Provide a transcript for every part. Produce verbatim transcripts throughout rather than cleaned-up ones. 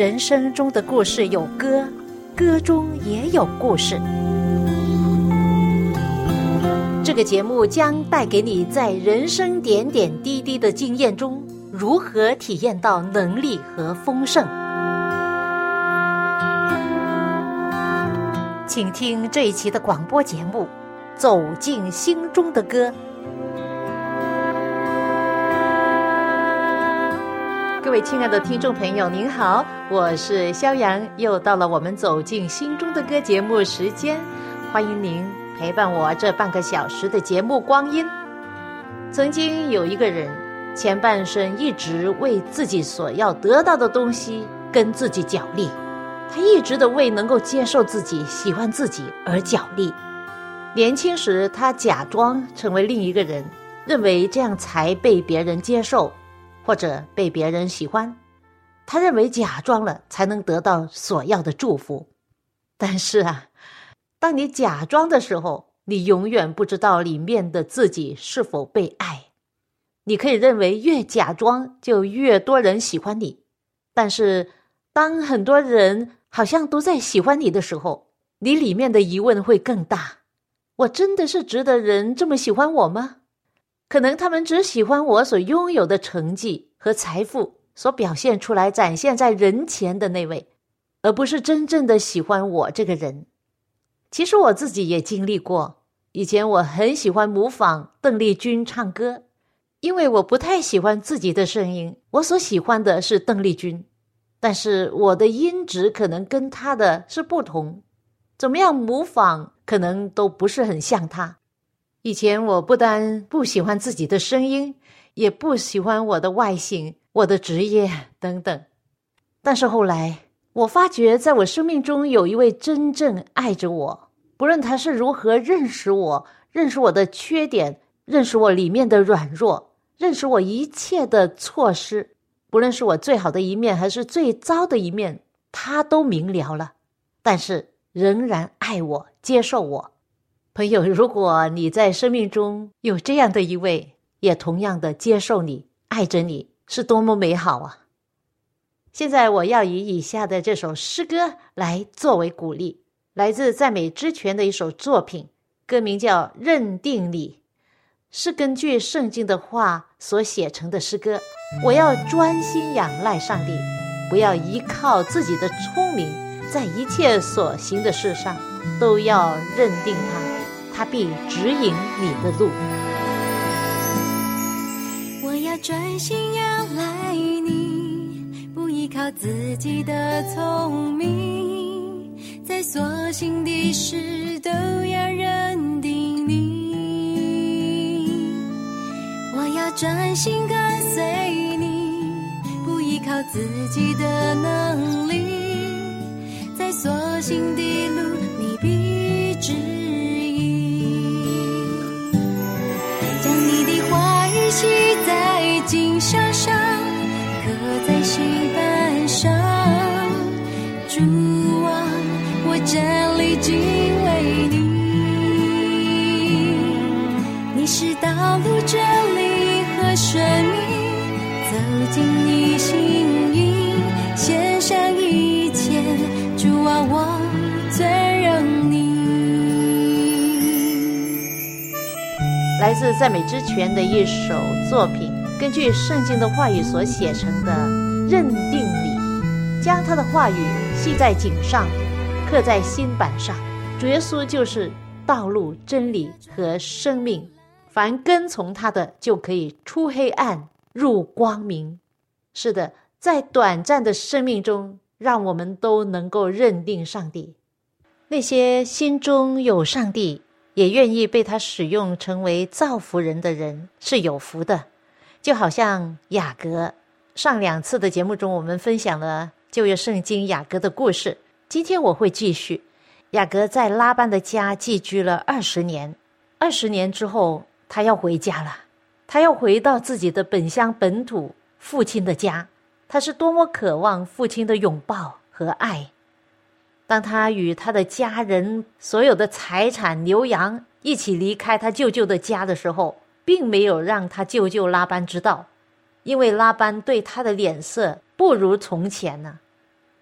人生中的故事有歌，歌中也有故事。这个节目将带给你在人生点点滴滴的经验中，如何体验到能力和丰盛。请听这一期的广播节目《走进心中的歌》。各位亲爱的听众朋友您好，我是萧阳，又到了我们走进心中的歌节目时间，欢迎您陪伴我这半个小时的节目光阴。曾经有一个人，前半生一直为自己所要得到的东西跟自己角力，他一直的为能够接受自己、喜欢自己而角力。年轻时他假装成为另一个人，认为这样才被别人接受或者被别人喜欢，他认为假装了才能得到所要的祝福。但是啊，当你假装的时候，你永远不知道里面的自己是否被爱。你可以认为越假装就越多人喜欢你，但是当很多人好像都在喜欢你的时候，你里面的疑问会更大。我真的是值得人这么喜欢我吗？可能他们只喜欢我所拥有的成绩和财富所表现出来展现在人前的那位，而不是真正的喜欢我这个人。其实我自己也经历过，以前我很喜欢模仿邓丽君唱歌，因为我不太喜欢自己的声音，我所喜欢的是邓丽君，但是我的音质可能跟她的是不同，怎么样模仿可能都不是很像她。以前我不但不喜欢自己的声音，也不喜欢我的外形、我的职业等等。但是后来我发觉在我生命中有一位真正爱着我，不论他是如何认识我，认识我的缺点，认识我里面的软弱，认识我一切的错失，不论是我最好的一面还是最糟的一面，他都明了了，但是仍然爱我，接受我。朋友，如果你在生命中有这样的一位，也同样的接受你、爱着你，是多么美好啊！现在我要以以下的这首诗歌来作为鼓励，来自赞美之泉的一首作品，歌名叫《认定你》，是根据圣经的话所写成的诗歌。我要专心仰赖上帝，不要依靠自己的聪明，在一切所行的事上都要认定他，他必指引你的路。 我要专心仰赖你，不依靠自己的聪明，在所行的事都要认定你。我要专心跟随你，不依靠自己的能力，在所行的路你必指引。将你的话语写在经上上，刻在心板上。主啊，我站立敬畏你，你是道路真理和生命，走进你心意，献上一切，主啊，我尊荣你。 来自赞美之泉的一首作品，根据圣经的话语所写成的认定你，将他的话语系在颈上，刻在心板上。主耶稣就是道路、真理和生命，凡跟从他的就可以出黑暗入光明。是的，在短暂的生命中，让我们都能够认定上帝。那些心中有上帝，也愿意被他使用成为造福人的人，是有福的。就好像雅各，上两次的节目中我们分享了旧约圣经雅各的故事，今天我会继续。雅各在拉班的家寄居了二十年，二十年之后他要回家了，他要回到自己的本乡本土，父亲的家。他是多么渴望父亲的拥抱和爱。当他与他的家人所有的财产牛羊一起离开他舅舅的家的时候，并没有让他舅舅拉班知道，因为拉班对他的脸色不如从前呢、啊。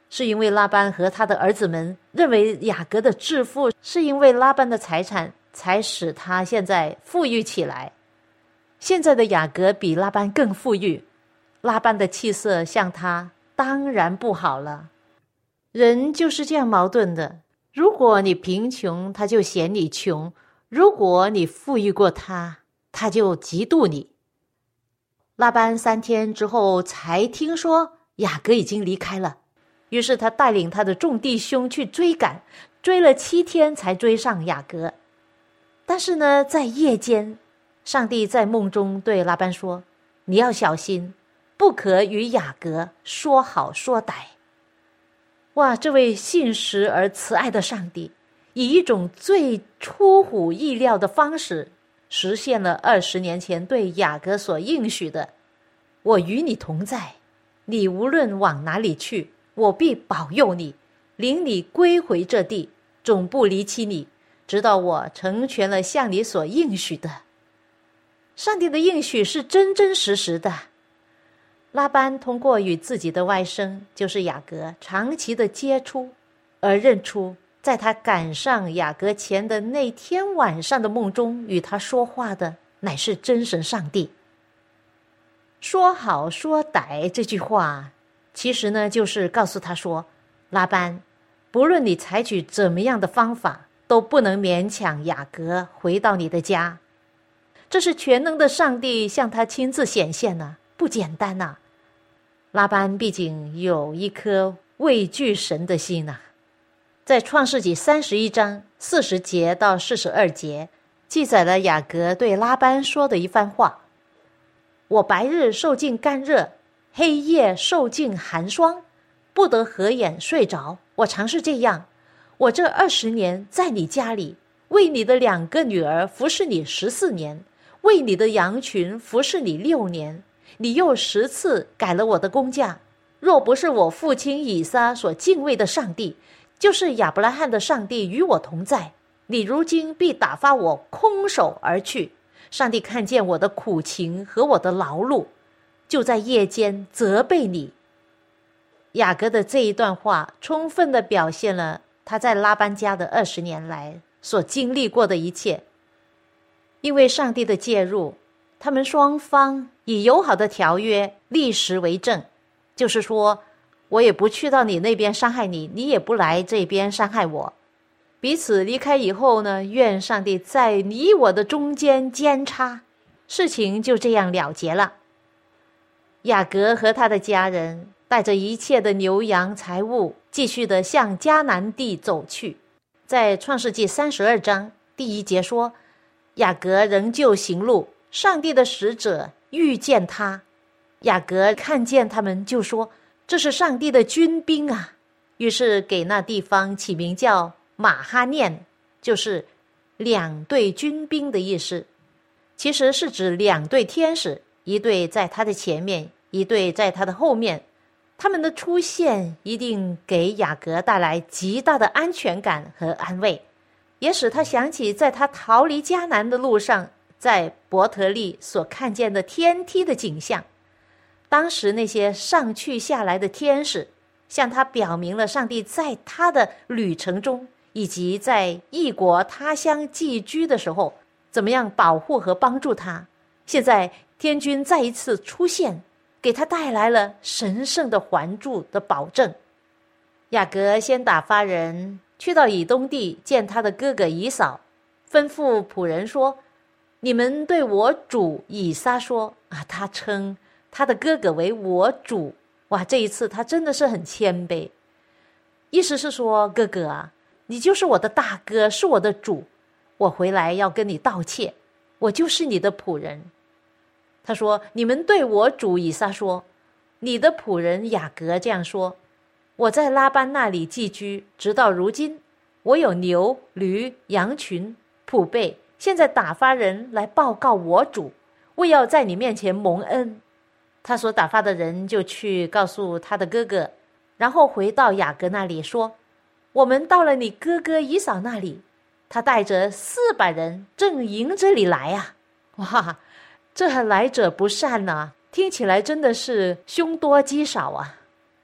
是因为拉班和他的儿子们认为雅各的致富是因为拉班的财产才使他现在富裕起来。现在的雅各比拉班更富裕，拉班的气色像他当然不好了。人就是这样矛盾的，如果你贫穷，他就嫌你穷；如果你富裕过他，他就嫉妒你。拉班三天之后才听说雅各已经离开了，于是他带领他的众弟兄去追赶，追了七天才追上雅各。但是呢，在夜间，上帝在梦中对拉班说，你要小心，不可与雅各说好说歹。哇，这位信实而慈爱的上帝，以一种最出乎意料的方式，实现了二十年前对雅各所应许的，我与你同在，你无论往哪里去，我必保佑你，领你归回这地，总不离弃你，直到我成全了向你所应许的。上帝的应许是真真实实的。拉班通过与自己的外甥就是雅各长期的接触，而认出在他赶上雅各前的那天晚上的梦中与他说话的乃是真神上帝。说好说歹这句话其实呢，就是告诉他说，拉班，不论你采取怎么样的方法，都不能勉强雅各回到你的家。这是全能的上帝向他亲自显现呢、啊，不简单呐、啊。拉班毕竟有一颗畏惧神的心呐、啊。在创世纪三十一章四十节到四十二节，记载了雅各对拉班说的一番话：我白日受尽干热，黑夜受尽寒霜，不得合眼睡着。我常是这样。我这二十年在你家里，为你的两个女儿服侍你十四年，为你的羊群服侍你六年。你又十次改了我的工价，若不是我父亲以撒所敬畏的上帝，就是亚伯拉罕的上帝与我同在，你如今必打发我空手而去。上帝看见我的苦情和我的劳碌，就在夜间责备你。雅各的这一段话充分地表现了他在拉班家的二十年来所经历过的一切。因为上帝的介入，他们双方以友好的条约立时为证，就是说，我也不去到你那边伤害你，你也不来这边伤害我。彼此离开以后呢，愿上帝在你我的中间间插，事情就这样了结了。雅各和他的家人带着一切的牛羊财物，继续的向迦南地走去。在创世纪三十二章第一节说，雅各仍旧行路，上帝的使者遇见他，雅各看见他们就说，这是上帝的军兵啊，于是给那地方起名叫马哈念，就是两队军兵的意思。其实是指两队天使，一队在他的前面，一队在他的后面。他们的出现一定给雅各带来极大的安全感和安慰，也使他想起在他逃离迦南的路上，在伯特利所看见的天梯的景象。当时那些上去下来的天使向他表明了上帝在他的旅程中，以及在异国他乡寄居的时候怎么样保护和帮助他。现在天军再一次出现，给他带来了神圣的环助的保证。雅各先打发人去到以东地见他的哥哥以扫，吩咐仆人说，你们对我主以撒说啊，他称他的哥哥为我主。哇，这一次他真的是很谦卑，意思是说，哥哥啊，你就是我的大哥，是我的主，我回来要跟你道歉，我就是你的仆人。他说，你们对我主以撒说，你的仆人雅各这样说，我在拉班那里寄居，直到如今，我有牛驴羊群仆辈，现在打发人来报告我主，为要在你面前蒙恩。他所打发的人就去告诉他的哥哥，然后回到雅各那里说，我们到了你哥哥以扫那里，他带着四百人正迎着你来啊。哇，这来者不善啊，听起来真的是凶多吉少啊。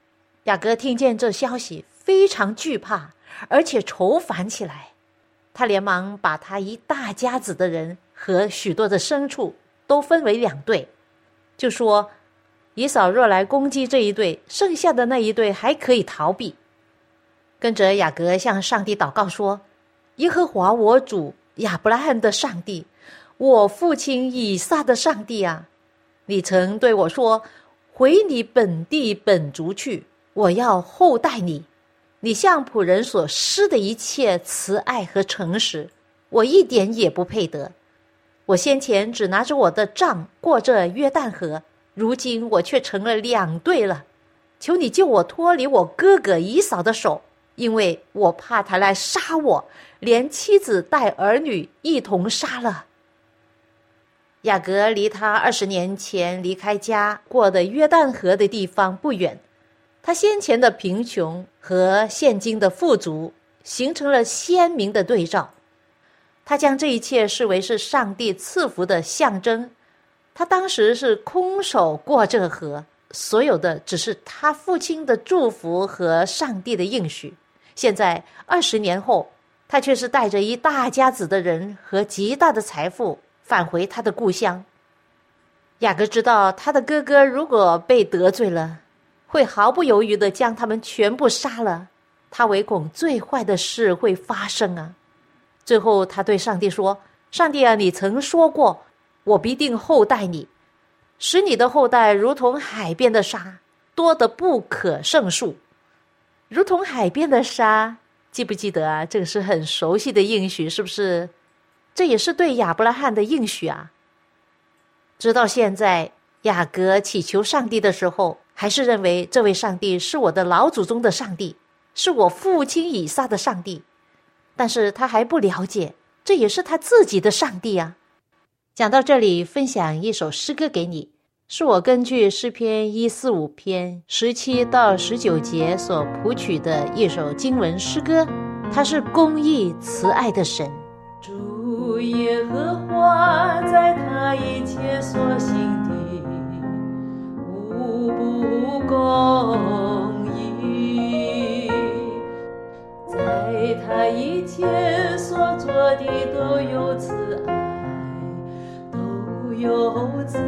雅各听见这消息，非常惧怕，而且愁烦起来。他连忙把他一大家子的人和许多的牲畜都分为两队，就说以扫若来攻击这一队，剩下的那一队还可以逃避。跟着雅各向上帝祷告说，耶和华我主亚伯拉罕的上帝，我父亲以撒的上帝啊，你曾对我说，回你本地本族去，我要厚待你。你向仆人所施的一切慈爱和诚实，我一点也不配得。我先前只拿着我的杖过这约旦河，如今我却成了两队了。求你救我脱离我哥哥以扫的手，因为我怕他来杀我，连妻子带儿女一同杀了。雅各离他二十年前离开家过的约旦河的地方不远，他先前的贫穷和现今的富足形成了鲜明的对照。他将这一切视为是上帝赐福的象征。他当时是空手过这个河，所有的只是他父亲的祝福和上帝的应许。现在二十年后，他却是带着一大家子的人和极大的财富返回他的故乡。雅各知道他的哥哥如果被得罪了，会毫不犹豫地将他们全部杀了，他唯恐最坏的事会发生啊。最后他对上帝说，上帝啊，你曾说过，我必定厚待你，使你的后代如同海边的沙，多得不可胜数。如同海边的沙，记不记得啊？这个是很熟悉的应许，是不是？这也是对亚伯拉罕的应许啊。直到现在，雅各祈求上帝的时候，还是认为这位上帝是我的老祖宗的上帝，是我父亲以撒的上帝。但是他还不了解，这也是他自己的上帝啊。讲到这里，分享一首诗歌给你，是我根据诗篇一四五篇十七到十九节所谱曲的一首经文诗歌，它是公义慈爱的神。主耶和华在他一切所行的，无不公义，在他一切所做的都有慈爱，都有慈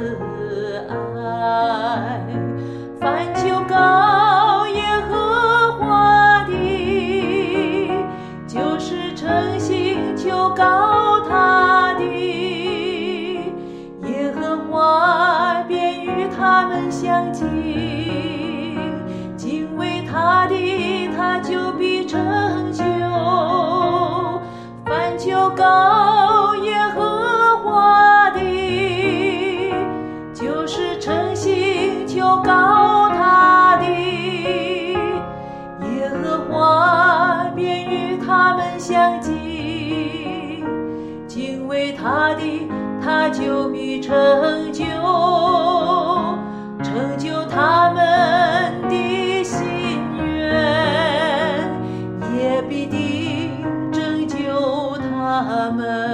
爱。凡求告耶和华的，就是诚心求告他的，耶和华便与他们相近，敬畏他的，他就必成就。凡求告耶和华的，就是诚心求告他的，耶和华便与他们相近，敬畏他的，他就必成就，成就他们的心愿，也必定拯救他们。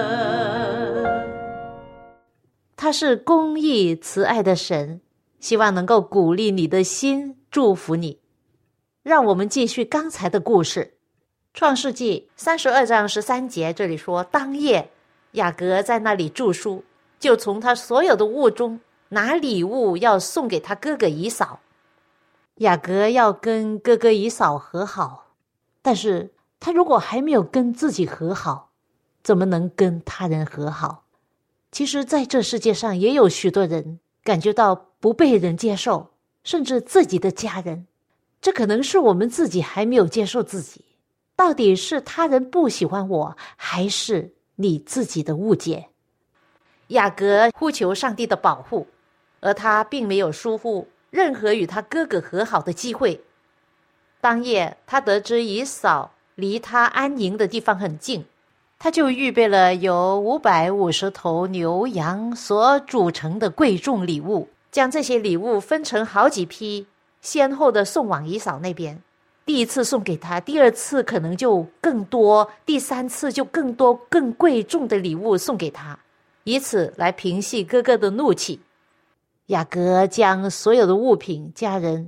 他是公义慈爱的神，希望能够鼓励你的心，祝福你。让我们继续刚才的故事。创世纪三十二章十三节，这里说，当夜雅各在那里住宿，就从他所有的物中拿礼物要送给他哥哥以扫。雅各要跟哥哥以扫和好，但是他如果还没有跟自己和好，怎么能跟他人和好？其实在这世界上也有许多人感觉到不被人接受，甚至自己的家人，这可能是我们自己还没有接受自己。到底是他人不喜欢我，还是你自己的误解？雅各呼求上帝的保护，而他并没有疏忽任何与他哥哥和好的机会。当夜他得知以扫离他安营的地方很近，他就预备了由五百五十头牛羊所组成的贵重礼物，将这些礼物分成好几批，先后的送往以扫那边。第一次送给他，第二次可能就更多，第三次就更多更贵重的礼物送给他，以此来平息哥哥的怒气。雅各将所有的物品家人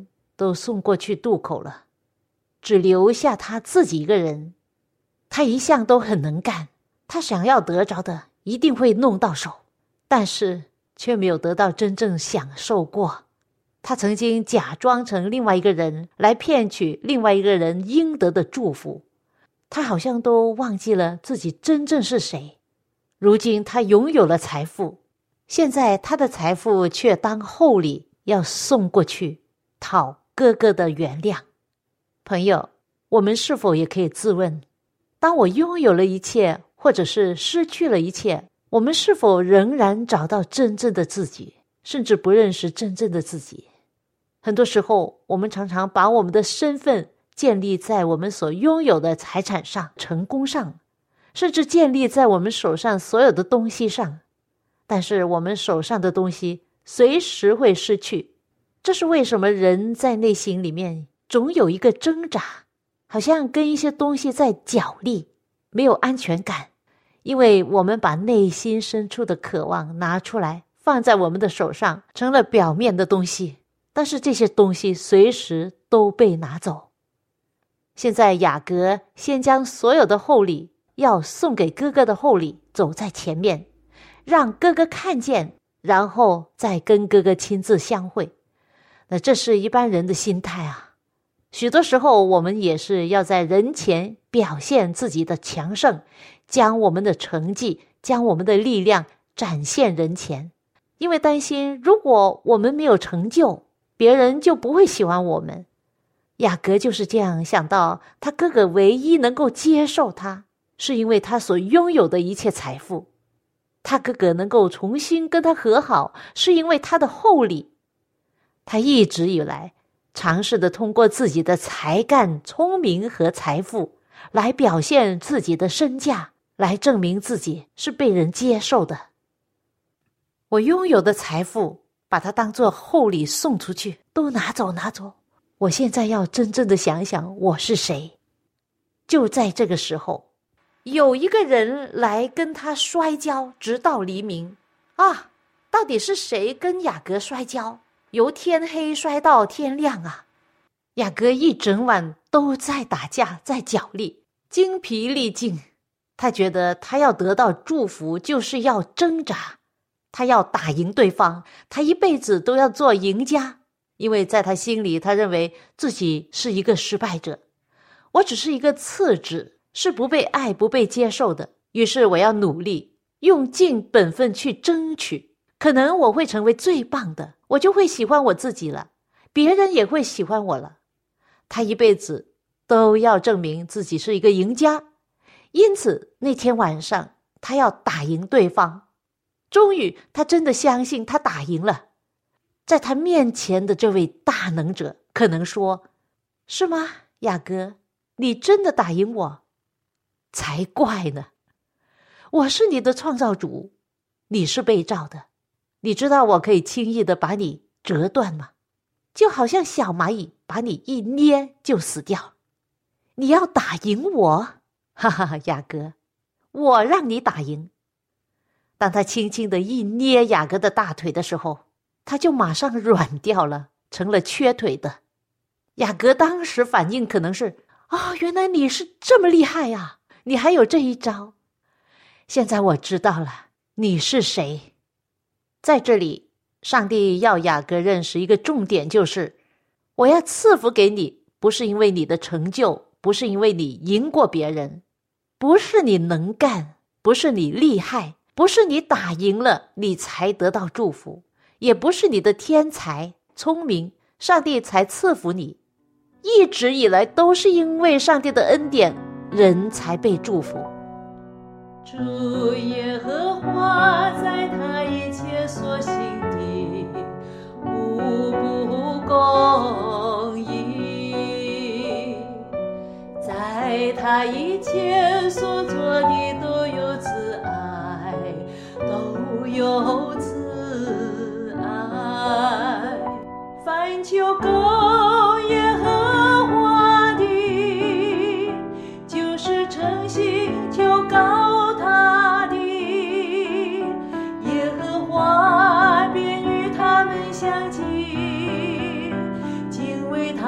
都送过去渡口了，只留下他自己一个人。他一向都很能干，他想要得着的一定会弄到手，但是却没有得到真正享受过。他曾经假装成另外一个人来骗取另外一个人应得的祝福，他好像都忘记了自己真正是谁。如今他拥有了财富，现在他的财富却当厚礼要送过去，讨哥哥的原谅。朋友，我们是否也可以自问，当我拥有了一切，或者是失去了一切，我们是否仍然找到真正的自己，甚至不认识真正的自己？很多时候，我们常常把我们的身份建立在我们所拥有的财产上、成功上，甚至建立在我们手上所有的东西上。但是我们手上的东西随时会失去，这是为什么人在内心里面总有一个挣扎，好像跟一些东西在角力，没有安全感，因为我们把内心深处的渴望拿出来，放在我们的手上，成了表面的东西，但是这些东西随时都被拿走。现在雅各先将所有的厚礼要送给哥哥的厚礼走在前面，让哥哥看见，然后再跟哥哥亲自相会。那这是一般人的心态啊。许多时候我们也是要在人前表现自己的强盛，将我们的成绩，将我们的力量展现人前，因为担心如果我们没有成就，别人就不会喜欢我们。雅各就是这样想到，他哥哥唯一能够接受他，是因为他所拥有的一切财富。他哥哥能够重新跟他和好，是因为他的厚礼。他一直以来尝试的通过自己的才干、聪明和财富来表现自己的身价，来证明自己是被人接受的。我拥有的财富，把它当作厚礼送出去，都拿走拿走。我现在要真正的想想我是谁。就在这个时候，有一个人来跟他摔跤，直到黎明。啊，到底是谁跟雅各摔跤？由天黑摔到天亮啊！雅各一整晚都在打架，在角力，精疲力尽。他觉得他要得到祝福，就是要挣扎，他要打赢对方，他一辈子都要做赢家。因为在他心里，他认为自己是一个失败者，我只是一个次子，是不被爱、不被接受的。于是我要努力，用尽本分去争取，可能我会成为最棒的，我就会喜欢我自己了，别人也会喜欢我了。他一辈子都要证明自己是一个赢家，因此那天晚上他要打赢对方。终于他真的相信他打赢了。在他面前的这位大能者可能说，是吗，雅各，你真的打赢我？才怪呢！我是你的创造主，你是被造的，你知道我可以轻易的把你折断吗？就好像小蚂蚁把你一捏就死掉。你要打赢我？哈哈，雅各，我让你打赢。当他轻轻的一捏雅各的大腿的时候，他就马上软掉了，成了缺腿的。雅各当时反应可能是，哦，原来你是这么厉害啊，你还有这一招。现在我知道了，你是谁。在这里，上帝要雅各认识一个重点，就是我要赐福给你，不是因为你的成就，不是因为你赢过别人，不是你能干，不是你厉害，不是你打赢了你才得到祝福，也不是你的天才聪明，上帝才赐福你。一直以来都是因为上帝的恩典，人才被祝福。 主耶和华在他一切所行的无不公义，在他一切所做的都有慈爱，都有慈爱。凡求告耶和华的，就是诚心求告他的，耶和华便与他们相近，敬畏他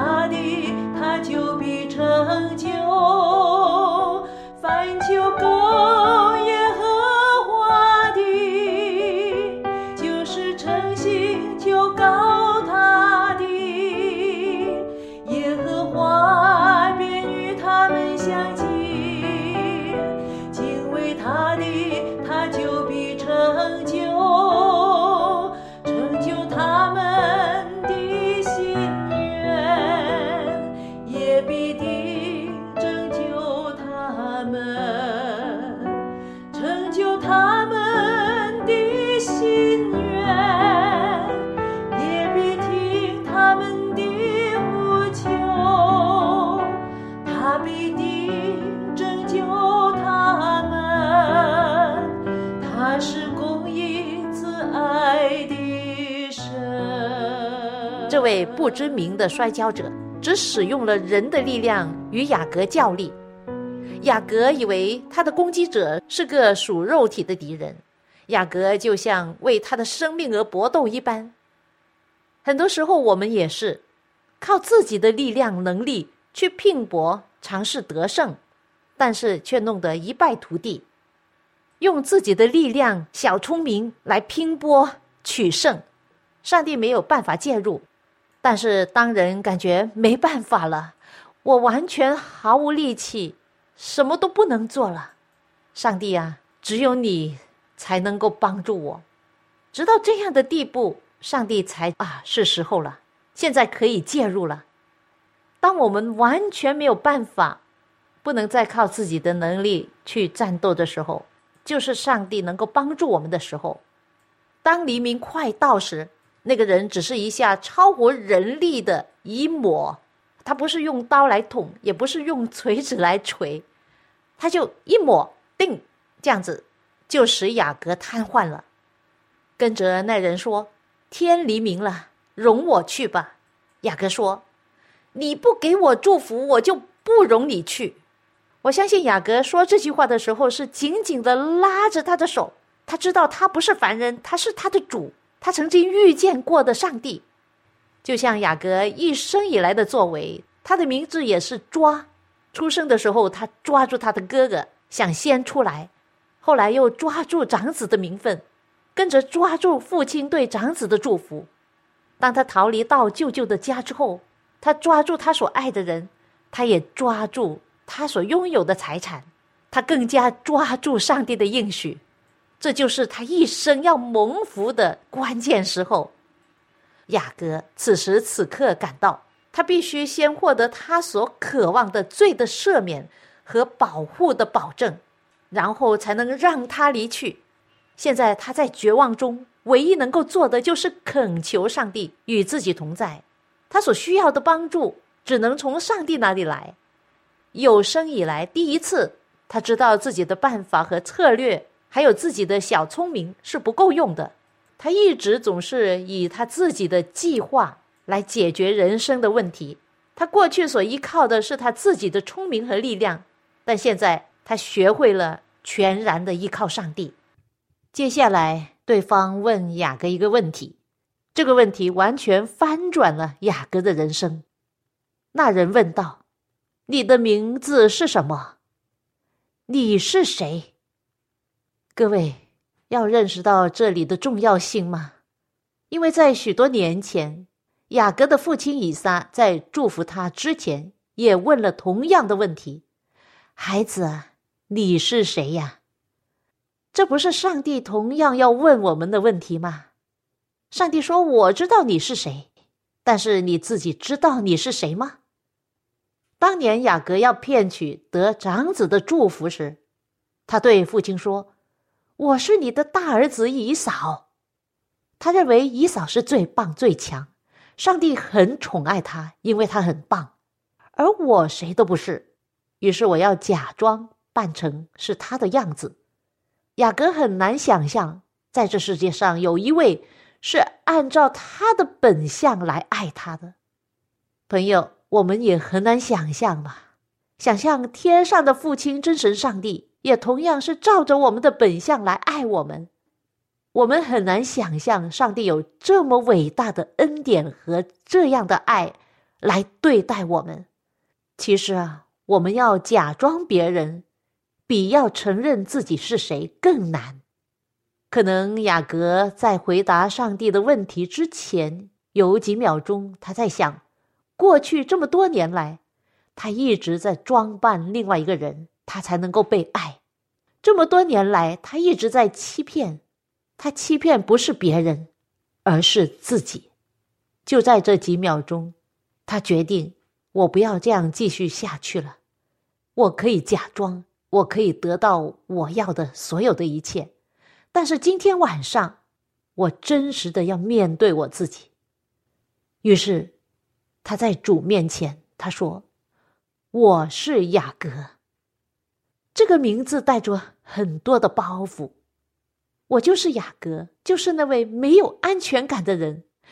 这位不知名的摔跤者只使用了人的力量与雅各较力。雅各以为他的攻击者是个属肉体的敌人，雅各就像为他的生命而搏斗一般。很多时候我们也是靠自己的力量能力去拼搏，尝试得胜，但是却弄得一败涂地。用自己的力量小聪明来拼搏取胜，上帝没有办法介入。但是当人感觉没办法了，我完全毫无力气，什么都不能做了，上帝啊，只有你才能够帮助我。直到这样的地步，上帝才啊，是时候了，现在可以介入了。当我们完全没有办法，不能再靠自己的能力去战斗的时候，就是上帝能够帮助我们的时候。当黎明快到时，那个人只是一下超乎人力的一抹，他不是用刀来捅，也不是用锤子来锤，他就一抹，定，这样子就使雅各瘫痪了。跟着那人说，天黎明了，容我去吧。雅各说，你不给我祝福，我就不容你去。我相信雅各说这句话的时候是紧紧地拉着他的手，他知道他不是凡人，他是他的主，他曾经遇见过的上帝。就像雅各一生以来的作为，他的名字也是抓。出生的时候他抓住他的哥哥想先出来，后来又抓住长子的名分，跟着抓住父亲对长子的祝福。当他逃离到舅舅的家之后，他抓住他所爱的人，他也抓住他所拥有的财产，他更加抓住上帝的应许。这就是他一生要蒙福的关键时候。雅各此时此刻感到，他必须先获得他所渴望的罪的赦免和保护的保证，然后才能让他离去。现在他在绝望中，唯一能够做的就是恳求上帝与自己同在。他所需要的帮助只能从上帝那里来。有生以来第一次，他知道自己的办法和策略还有自己的小聪明是不够用的。他一直总是以他自己的计划来解决人生的问题。他过去所依靠的是他自己的聪明和力量，但现在他学会了全然的依靠上帝。接下来对方问雅各一个问题，这个问题完全翻转了雅各的人生。那人问道，你的名字是什么？你是谁？各位要认识到这里的重要性吗？因为在许多年前，雅各的父亲以撒在祝福他之前也问了同样的问题，孩子啊，你是谁呀？这不是上帝同样要问我们的问题吗？上帝说，我知道你是谁，但是你自己知道你是谁吗？当年雅各要骗取得长子的祝福时，他对父亲说，我是你的大儿子以扫。他认为以扫是最棒最强，上帝很宠爱他，因为他很棒，而我谁都不是，于是我要假装扮成是他的样子。雅各很难想象，在这世界上有一位是按照他的本相来爱他的。朋友，我们也很难想象嘛，想象天上的父亲真神上帝也同样是照着我们的本相来爱我们。我们很难想象上帝有这么伟大的恩典和这样的爱来对待我们。其实啊，我们要假装别人，比要承认自己是谁更难。可能雅各在回答上帝的问题之前，有几秒钟他在想，过去这么多年来，他一直在装扮另外一个人，他才能够被爱。这么多年来，他一直在欺骗，他欺骗不是别人，而是自己。就在这几秒钟，他决定，我不要这样继续下去了。我可以假装，我可以得到我要的所有的一切，但是今天晚上，我真实的要面对我自己。于是他在主面前，他说，我是雅各。这个名字带着很多的包袱。我就是雅各，就是那位没有安全感的人，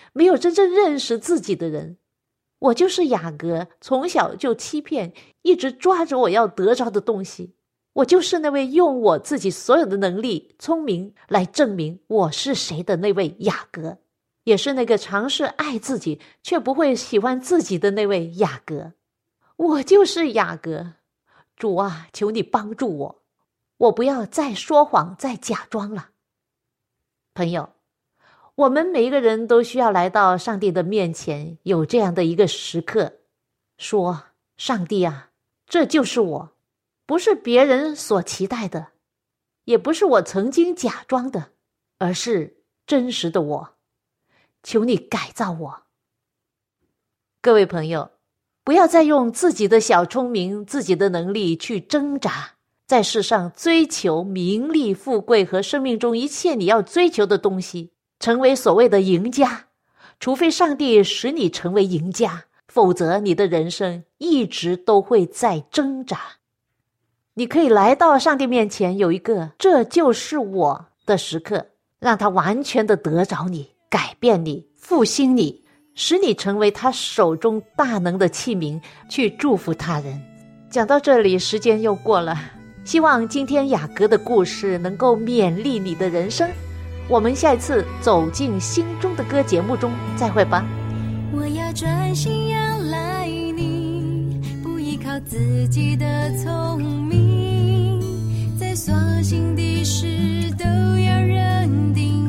没有真正认识自己的人。我就是雅各，从小就欺骗，一直抓着我要得着的东西。我就是那位用我自己所有的能力、聪明来证明我是谁的那位雅各，也是那个尝试爱自己却不会喜欢自己的那位雅各。我就是雅各，主啊，求你帮助我，我不要再说谎、再假装了。朋友，我们每一个人都需要来到上帝的面前，有这样的一个时刻，说：上帝啊，这就是我，不是别人所期待的，也不是我曾经假装的，而是真实的我，求你改造我。各位朋友，不要再用自己的小聪明、自己的能力去挣扎，在世上追求名利、富贵和生命中一切你要追求的东西，成为所谓的赢家。除非上帝使你成为赢家，否则你的人生一直都会在挣扎。你可以来到上帝面前，有一个这就是我的时刻，让他完全的得着你，改变你，复兴你，使你成为他手中大能的器皿，去祝福他人。讲到这里，时间又过了，希望今天雅各的故事能够勉励你的人生。我们下一次走进心中的歌节目中再会吧。 我要专心仰赖你，不依靠自己的聪明，在所行的事都要认定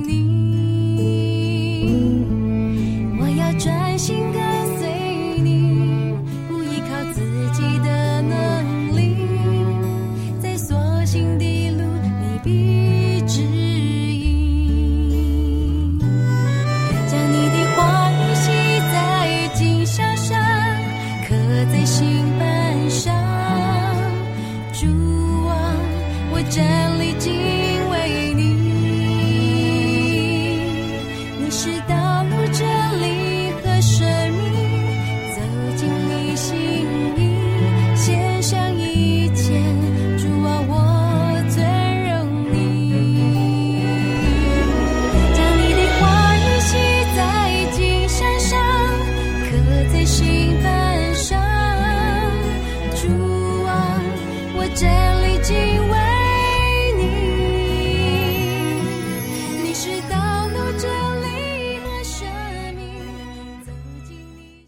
你。我要专心跟随你，不依靠自己的能力，在所行的路你必指引。将你的话语写在经小上，刻在心板上。主啊，我站立敬畏你。